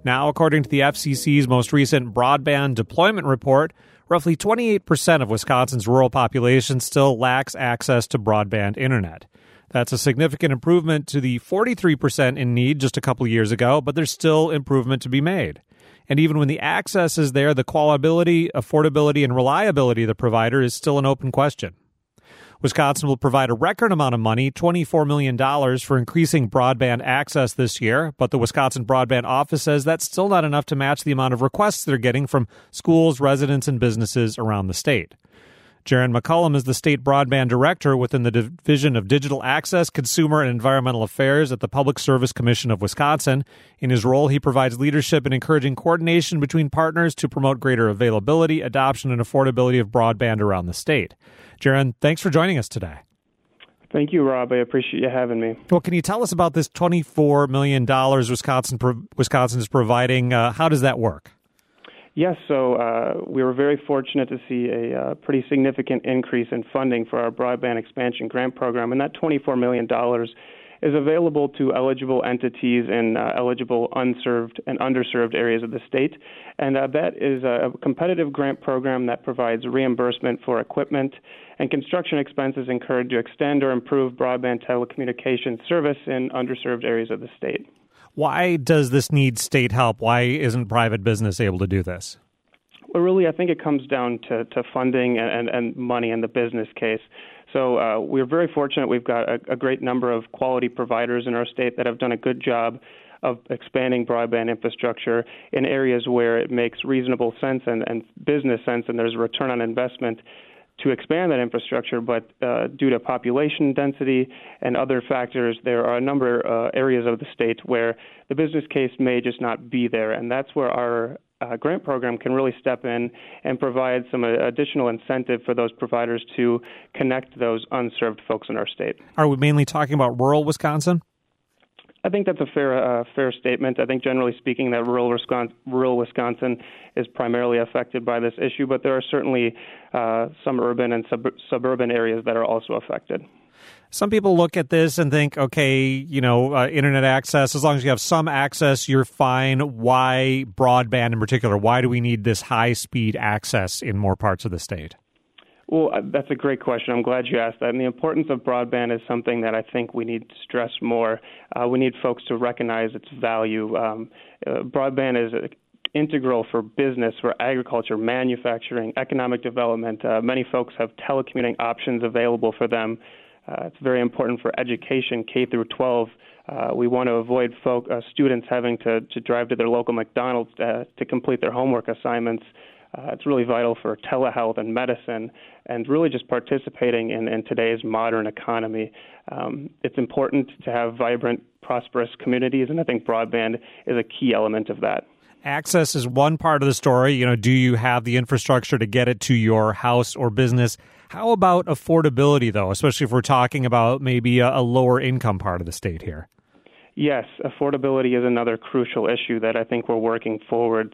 Now, according to the FCC's most recent broadband deployment report, roughly 28% of Wisconsin's rural population still lacks access to broadband internet. That's a significant improvement to the 43% in need just a couple years ago, but there's still improvement to be made. And even when the access is there, the quality, affordability, and reliability of the provider is still an open question. Wisconsin will provide a record amount of money, $24 million, for increasing broadband access this year, but the Wisconsin Broadband Office says that's still not enough to match the amount of requests they're getting from schools, residents, and businesses around the state. Jaron McCullum is the state broadband director within the Division of Digital Access, Consumer, and Environmental Affairs at the Public Service Commission of Wisconsin. In his role, he provides leadership in encouraging coordination between partners to promote greater availability, adoption, and affordability of broadband around the state. Jaron, thanks for joining us today. Thank you, Rob. I appreciate you having me. Well, can you tell us about this $24 million Wisconsin is providing? How does that work? Yes, so we were very fortunate to see a pretty significant increase in funding for our broadband expansion grant program, and that $24 million is available to eligible entities in eligible unserved and underserved areas of the state. And that is a competitive grant program that provides reimbursement for equipment and construction expenses incurred to extend or improve broadband telecommunications service in underserved areas of the state. Why does this need state help? Why isn't private business able to do this? Well, really, I think it comes down to funding and money in the business case. So we're very fortunate. We've got a great number of quality providers in our state that have done a good job of expanding broadband infrastructure in areas where it makes reasonable sense and business sense, and there's a return on investment to expand that infrastructure, but due to population density and other factors, there are a number of areas of the state where the business case may just not be there, and that's where our grant program can really step in and provide some additional incentive for those providers to connect those unserved folks in our state. Are we mainly talking about rural Wisconsin? I think that's a fair statement. I think generally speaking that rural Wisconsin is primarily affected by this issue, but there are certainly some urban and suburban areas that are also affected. Some people look at this and think, okay, internet access, as long as you have some access, you're fine. Why broadband in particular? Why do we need this high-speed access in more parts of the state? Well, that's a great question. I'm glad you asked that. And the importance of broadband is something that I think we need to stress more. We need folks to recognize its value. Broadband is integral for business, for agriculture, manufacturing, economic development. Many folks have telecommuting options available for them. It's very important for education, K through 12. We want to avoid students having to drive to their local McDonald's to complete their homework assignments. It's really vital for telehealth and medicine and really just participating in today's modern economy. It's important to have vibrant, prosperous communities, and I think broadband is a key element of that. Access is one part of the story. Do you have the infrastructure to get it to your house or business? How about affordability, though, especially if we're talking about maybe a lower income part of the state here? Yes, affordability is another crucial issue that I think we're working forward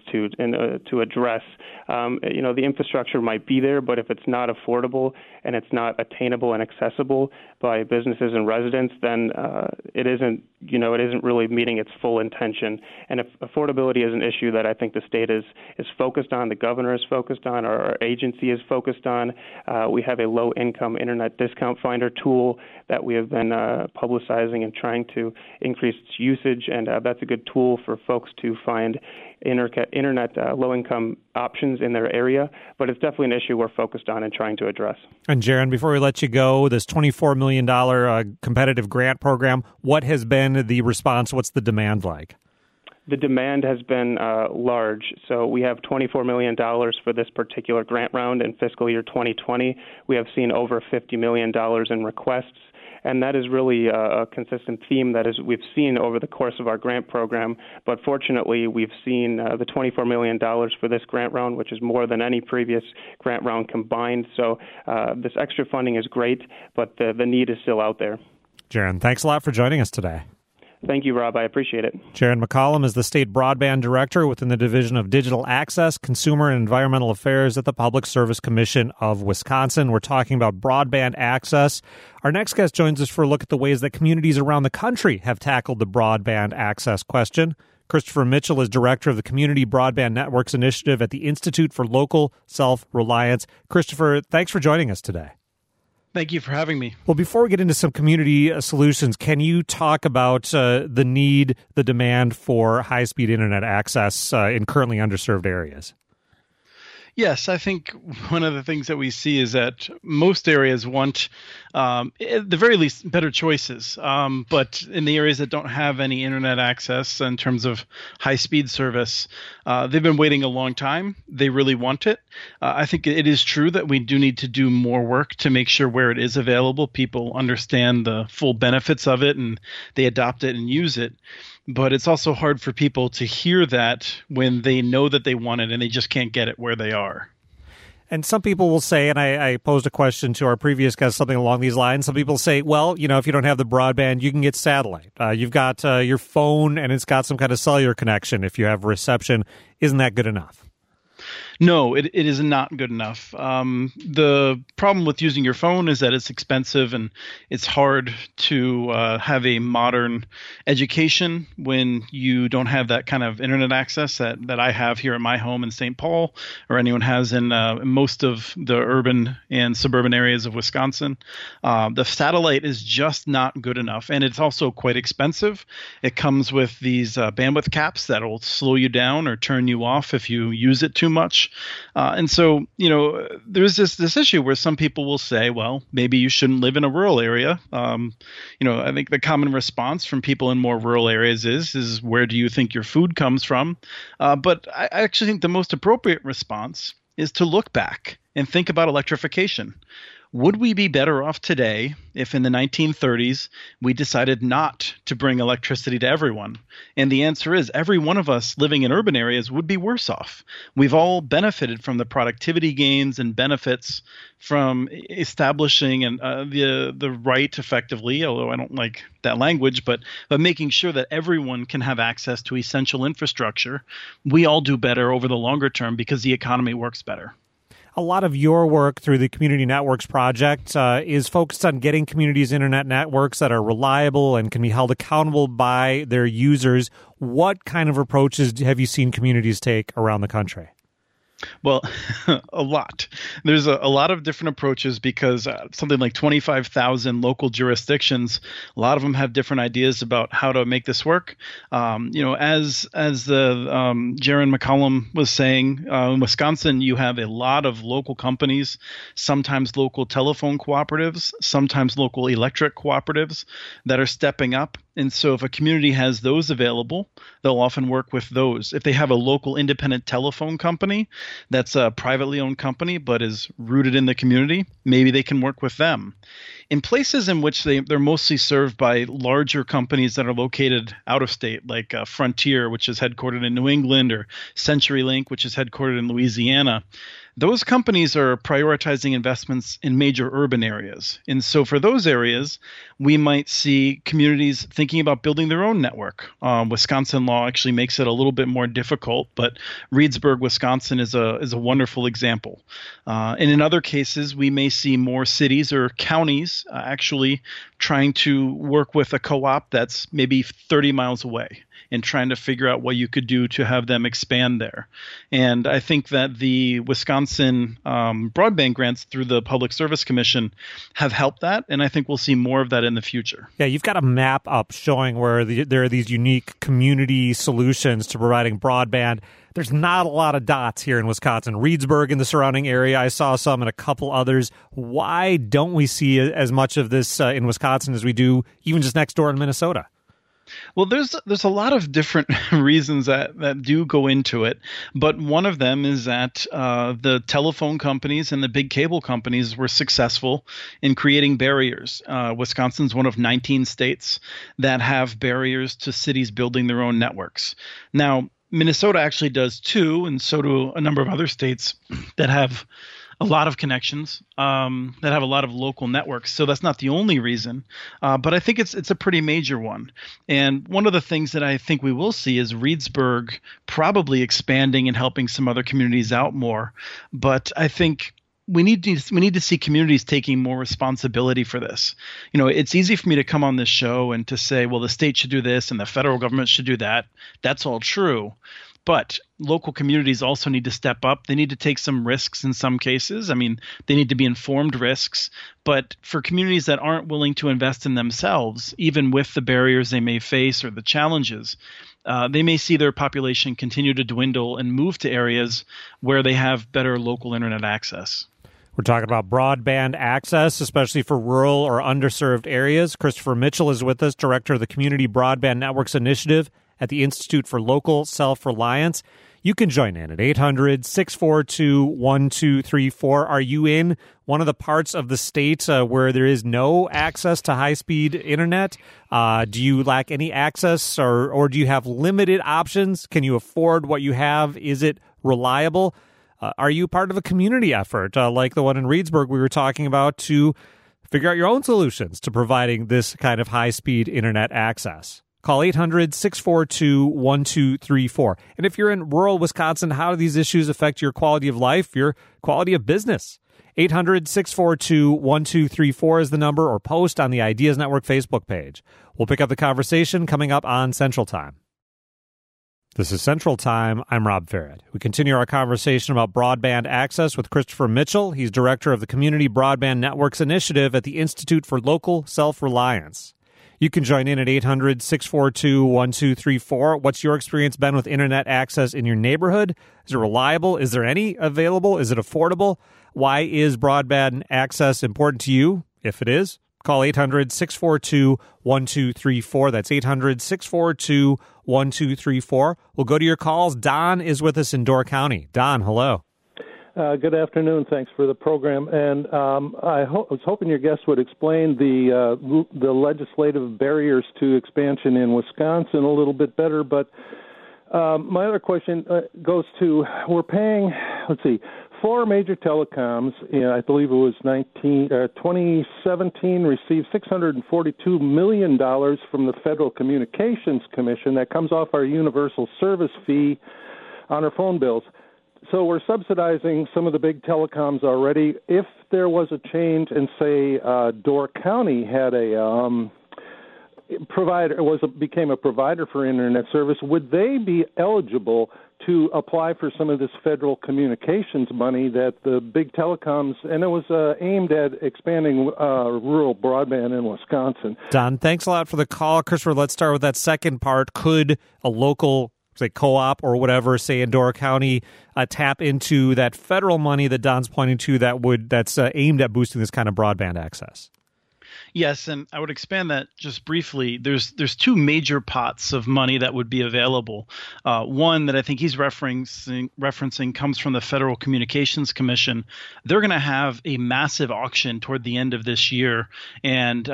to address. The infrastructure might be there, but if it's not affordable and it's not attainable and accessible by businesses and residents, then it isn't really meeting its full intention. And if affordability is an issue that I think the state is focused on, the governor is focused on, our agency is focused on. We have a low-income internet discount finder tool that we have been publicizing and trying to increase its usage, and that's a good tool for folks to find internet low-income options in their area, but it's definitely an issue we're focused on and trying to address. And Jaron, before we let you go, this $24 million competitive grant program, what has been the response? What's the demand like? The demand has been large. So we have $24 million for this particular grant round in fiscal year 2020. We have seen over $50 million in requests. And that is really a consistent theme that we've seen over the course of our grant program. But fortunately, we've seen the $24 million for this grant round, which is more than any previous grant round combined. So this extra funding is great, but the need is still out there. Jaron, thanks a lot for joining us today. Thank you, Rob. I appreciate it. Jaron McCollum is the state broadband director within the Division of Digital Access, Consumer, and Environmental Affairs at the Public Service Commission of Wisconsin. We're talking about broadband access. Our next guest joins us for a look at the ways that communities around the country have tackled the broadband access question. Christopher Mitchell is director of the Community Broadband Networks Initiative at the Institute for Local Self-Reliance. Christopher, thanks for joining us today. Thank you for having me. Well, before we get into some community solutions, can you talk about the need, the demand for high-speed internet access in currently underserved areas? Yes, I think one of the things that we see is that most areas want, at the very least, better choices. But in the areas that don't have any internet access in terms of high-speed service, they've been waiting a long time. They really want it. I think it is true that we do need to do more work to make sure where it is available, people understand the full benefits of it and they adopt it and use it. But it's also hard for people to hear that when they know that they want it and they just can't get it where they are. And some people will say, and I posed a question to our previous guest, something along these lines. Some people say, well, if you don't have the broadband, you can get satellite. You've got your phone and it's got some kind of cellular connection. If you have reception, isn't that good enough? No, it is not good enough. The problem with using your phone is that it's expensive and it's hard to have a modern education when you don't have that kind of internet access that I have here at my home in St. Paul or anyone has in most of the urban and suburban areas of Wisconsin. The satellite is just not good enough, and it's also quite expensive. It comes with these bandwidth caps that will slow you down or turn you off if you use it too much. And so, there's this issue where some people will say, well, maybe you shouldn't live in a rural area. I think the common response from people in more rural areas is where do you think your food comes from? But I actually think the most appropriate response is to look back and think about electrification. Would we be better off today if in the 1930s we decided not to bring electricity to everyone? And the answer is every one of us living in urban areas would be worse off. We've all benefited from the productivity gains and benefits from establishing the right effectively, although I don't like that language, but making sure that everyone can have access to essential infrastructure. We all do better over the longer term because the economy works better. A lot of your work through the Community Networks Project is focused on getting communities' internet networks that are reliable and can be held accountable by their users. What kind of approaches have you seen communities take around the country? Well, a lot. There's a lot of different approaches because something like 25,000 local jurisdictions, a lot of them have different ideas about how to make this work. As the Jaron McCollum was saying, in Wisconsin, you have a lot of local companies, sometimes local telephone cooperatives, sometimes local electric cooperatives that are stepping up. And so if a community has those available, they'll often work with those. If they have a local independent telephone company that's a privately owned company but is rooted in the community, maybe they can work with them. In places in which they're mostly served by larger companies that are located out of state, like Frontier, which is headquartered in New England, or CenturyLink, which is headquartered in Louisiana, those companies are prioritizing investments in major urban areas. And so for those areas, we might see communities thinking about building their own network. Wisconsin law actually makes it a little bit more difficult, but Reedsburg, Wisconsin is a wonderful example. And in other cases, we may see more cities or counties actually trying to work with a co-op that's maybe 30 miles away and trying to figure out what you could do to have them expand there. And I think that the Wisconsin broadband grants through the Public Service Commission have helped that, and I think we'll see more of that in the future. Yeah, you've got a map up showing where there are these unique community solutions to providing broadband. There's not a lot of dots here in Wisconsin. Reedsburg in the surrounding area, I saw some and a couple others. Why don't we see as much of this in Wisconsin as we do even just next door in Minnesota? Well, there's a lot of different reasons that do go into it, but one of them is that the telephone companies and the big cable companies were successful in creating barriers. Wisconsin's one of 19 states that have barriers to cities building their own networks. Now, Minnesota actually does too, and so do a number of other states that have a lot of connections, that have a lot of local networks. So that's not the only reason, but I think it's a pretty major one. And one of the things that I think we will see is Reedsburg probably expanding and helping some other communities out more. But I think we need to see communities taking more responsibility for this. It's easy for me to come on this show and to say, well, the state should do this and the federal government should do that. That's all true. But local communities also need to step up. They need to take some risks in some cases. I mean, they need to be informed risks. But for communities that aren't willing to invest in themselves, even with the barriers they may face or the challenges, they may see their population continue to dwindle and move to areas where they have better local internet access. We're talking about broadband access, especially for rural or underserved areas. Christopher Mitchell is with us, director of the Community Broadband Networks Initiative at the Institute for Local Self-Reliance. You can join in at 800-642-1234. Are you in one of the parts of the state where there is no access to high-speed internet? Do you lack any access or do you have limited options? Can you afford what you have? Is it reliable? Are you part of a community effort like the one in Reedsburg we were talking about to figure out your own solutions to providing this kind of high-speed internet access? Call 800-642-1234. And if you're in rural Wisconsin, how do these issues affect your quality of life, your quality of business? 800-642-1234 is the number, or post on the Ideas Network Facebook page. We'll pick up the conversation coming up on Central Time. This is Central Time. I'm Rob Farrett. We continue our conversation about broadband access with Christopher Mitchell. He's director of the Community Broadband Networks Initiative at the Institute for Local Self-Reliance. You can join in at 800-642-1234. What's your experience been with internet access in your neighborhood? Is it reliable? Is there any available? Is it affordable? Why is broadband access important to you? If it is, call 800-642-1234. That's 800-642-1234. We'll go to your calls. Don is with us in Door County. Don, hello. Good afternoon. Thanks for the program. And I was hoping your guest would explain the legislative barriers to expansion in Wisconsin a little bit better. But my other question goes to, we're paying, four major telecoms, I believe it was 2017, received $642 million from the Federal Communications Commission that comes off our universal service fee on our phone bills. So we're subsidizing some of the big telecoms already. If there was a change and, say, Door County had a became a provider for internet service, would they be eligible to apply for some of this federal communications money that the big telecoms, and it was aimed at expanding rural broadband in Wisconsin? Don, thanks a lot for the call. Christopher, let's start with that second part. Could a local, say, co-op or whatever, say in Door County, tap into that federal money that Don's pointing to that's aimed at boosting this kind of broadband access? Yes, and I would expand that just briefly. There's two major pots of money that would be available. One that I think he's referencing comes from the Federal Communications Commission. They're going to have a massive auction toward the end of this year, and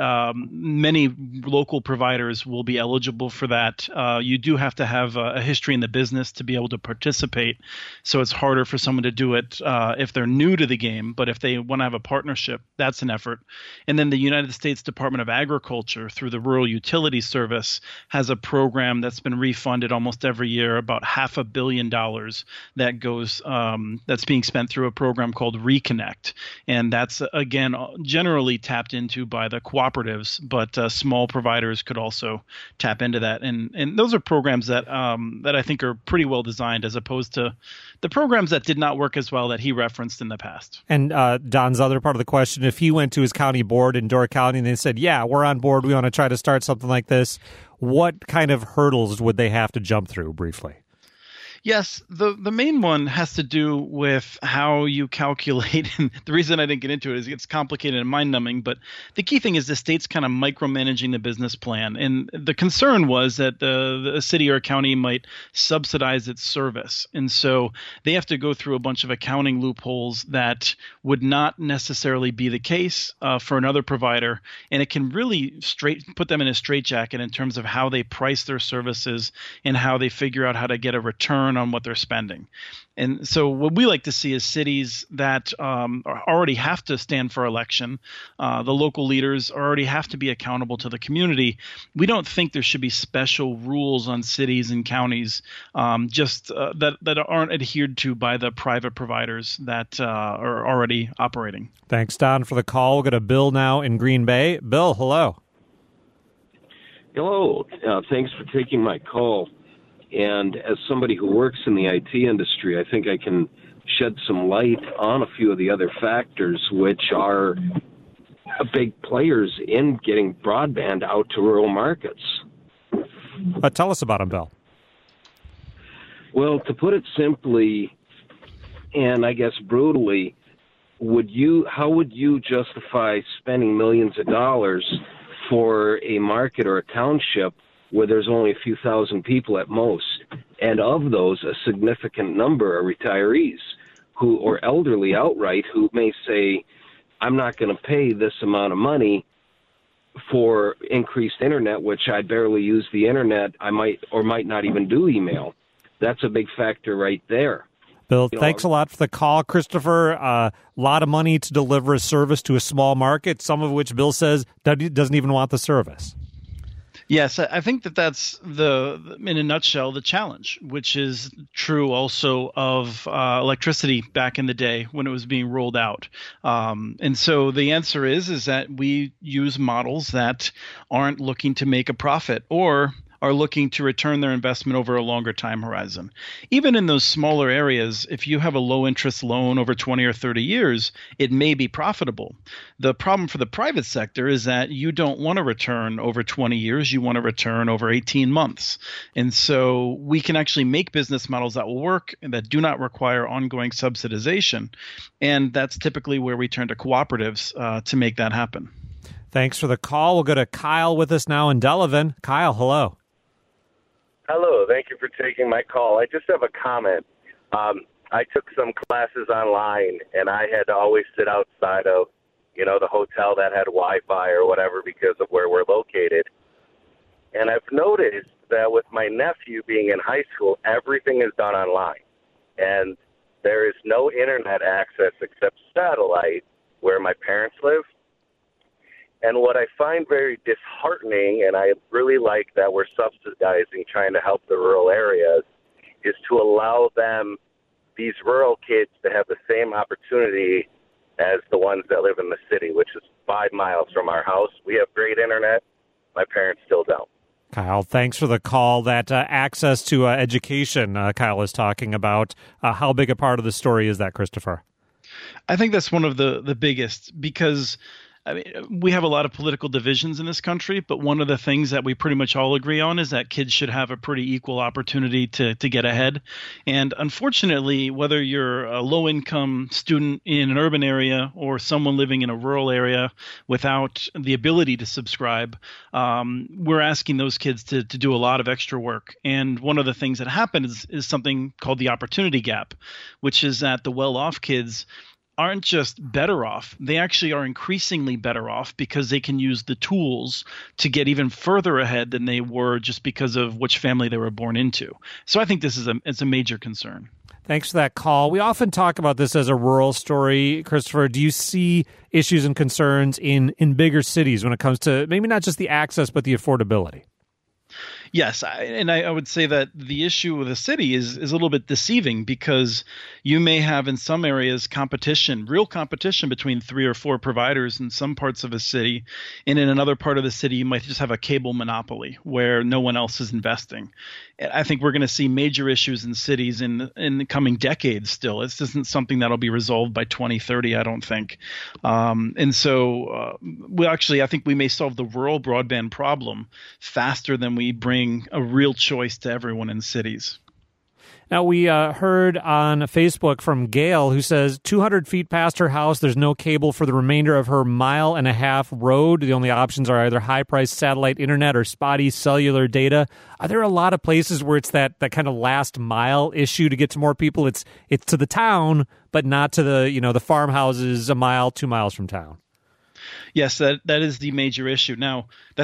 many local providers will be eligible for that. You do have to have a history in the business to be able to participate, so it's harder for someone to do it if they're new to the game. But if they want to have a partnership, that's an effort. And then the United States Department of Agriculture, through the Rural Utilities Service, has a program that's been refunded almost every year, about $500 million that goes that's being spent through a program called Reconnect, and that's again generally tapped into by the cooperatives, but small providers could also tap into that, and those are programs that that I think are pretty well designed, as opposed to the programs that did not work as well that he referenced in the past. And Don's other part of the question: if he went to his county board in Door County and they said, yeah, we're on board, we want to try to start something like this, what kind of hurdles would they have to jump through, briefly? Yes, the main one has to do with how you calculate. And the reason I didn't get into it is it's complicated and mind-numbing, but the key thing is the state's kind of micromanaging the business plan. And the concern was that the city or county might subsidize its service. And so they have to go through a bunch of accounting loopholes that would not necessarily be the case for another provider. And it can really put them in a straitjacket in terms of how they price their services and how they figure out how to get a return return on what they're spending. And so what we like to see is cities that already have to stand for election. The local leaders already have to be accountable to the community. We don't think there should be special rules on cities and counties that aren't adhered to by the private providers that are already operating. Thanks, Don, for the call. We'll go to Bill now in Green Bay. Bill, hello. Hello. Thanks for taking my call. And as somebody who works in the IT industry, I think I can shed some light on a few of the other factors which are big players in getting broadband out to rural markets. Tell us about them, Bill. Well, to put it simply, and I guess brutally, how would you justify spending millions of dollars for a market or a township where there's only a few thousand people at most, and of those, a significant number are retirees or elderly outright who may say, I'm not going to pay this amount of money for increased internet, which I barely use the internet. I might or might not even do email. That's a big factor right there. Bill, thanks a lot for the call. Christopher, a lot of money to deliver a service to a small market, some of which Bill says doesn't even want the service. Yes, I think that's in a nutshell, the challenge, which is true also of electricity back in the day when it was being rolled out. And so the answer is that we use models that aren't looking to make a profit or are looking to return their investment over a longer time horizon. Even in those smaller areas, if you have a low interest loan over 20 or 30 years, it may be profitable. The problem for the private sector is that you don't want to return over 20 years, you want to return over 18 months. And so we can actually make business models that will work and that do not require ongoing subsidization. And that's typically where we turn to cooperatives to make that happen. Thanks for the call. We'll go to Kyle with us now in Delavan. Kyle, hello. Hello, thank you for taking my call. I just have a comment. I took some classes online, and I had to always sit outside of, the hotel that had Wi-Fi or whatever because of where we're located. And I've noticed that with my nephew being in high school, everything is done online. And there is no internet access except satellite where my parents live. And what I find very disheartening, and I really like that we're subsidizing, trying to help the rural areas, is to allow these rural kids, to have the same opportunity as the ones that live in the city, which is 5 miles from our house. We have great internet. My parents still don't. Kyle, thanks for the call. That access to education Kyle is talking about. How big a part of the story is that, Christopher? I think that's one of the biggest, because we have a lot of political divisions in this country, but one of the things that we pretty much all agree on is that kids should have a pretty equal opportunity to get ahead. And unfortunately, whether you're a low-income student in an urban area or someone living in a rural area without the ability to subscribe, we're asking those kids to do a lot of extra work. And one of the things that happens is something called the opportunity gap, which is that the well-off kids aren't just better off, they actually are increasingly better off because they can use the tools to get even further ahead than they were just because of which family they were born into. So I think this is it's a major concern. Thanks for that call. We often talk about this as a rural story. Christopher, do you see issues and concerns in bigger cities when it comes to maybe not just the access, but the affordability? Yes, I would say that the issue with the city is a little bit deceiving because you may have in some areas real competition between 3 or 4 providers in some parts of a city, and in another part of the city you might just have a cable monopoly where no one else is investing. I think we're going to see major issues in cities in the coming decades still. This isn't something that'll be resolved by 2030, I don't think. And so I think we may solve the rural broadband problem faster than we bring a real choice to everyone in cities. Now, we heard on Facebook from Gail, who says 200 feet past her house, there's no cable for the remainder of her 1.5 mile road. The only options are either high-priced satellite internet or spotty cellular data. Are there a lot of places where it's that kind of last mile issue to get to more people? It's to the town, but not to the farmhouses 1 mile, 2 miles from town. Yes, that is the major issue. Now, that's not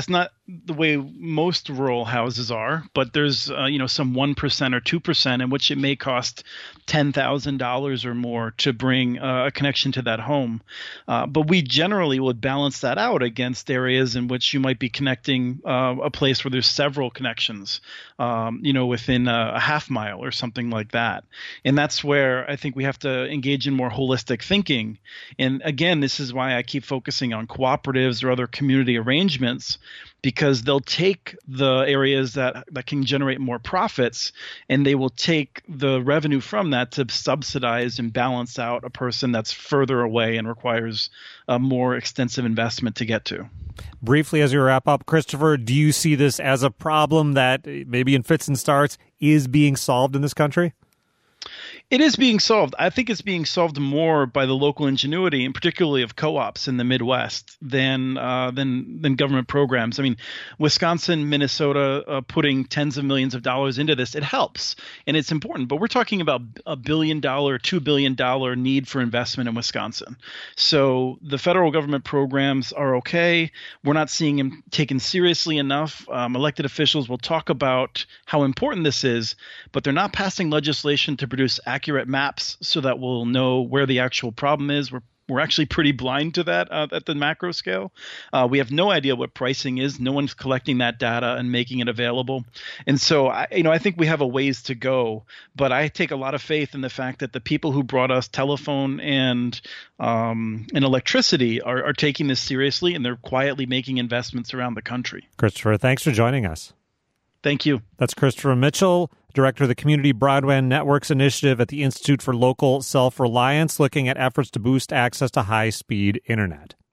the way most rural houses are, but there's some 1% or 2% in which it may cost $10,000 or more to bring a connection to that home. But we generally would balance that out against areas in which you might be connecting a place where there's several connections, within a half mile or something like that. And that's where I think we have to engage in more holistic thinking. And again, this is why I keep focusing on cooperatives or other community arrangements, because they'll take the areas that can generate more profits, and they will take the revenue from that to subsidize and balance out a person that's further away and requires a more extensive investment to get to. Briefly, as we wrap up, Christopher, do you see this as a problem that maybe in fits and starts is being solved in this country? It is being solved. I think it's being solved more by the local ingenuity, and particularly of co-ops in the Midwest, than government programs. I mean, Wisconsin, Minnesota, putting tens of millions of dollars into this, it helps and it's important. But we're talking about $1 billion, $2 billion need for investment in Wisconsin. So the federal government programs are okay. We're not seeing them taken seriously enough. Elected officials will talk about how important this is, but they're not passing legislation to produce accurate maps so that we'll know where the actual problem is. We're actually pretty blind to that at the macro scale. We have no idea what pricing is. No one's collecting that data and making it available. And so, I think we have a ways to go. But I take a lot of faith in the fact that the people who brought us telephone and electricity are taking this seriously, and they're quietly making investments around the country. Christopher, thanks for joining us. Thank you. That's Christopher Mitchell, Director of the Community Broadband Networks Initiative at the Institute for Local Self-Reliance, looking at efforts to boost access to high-speed internet.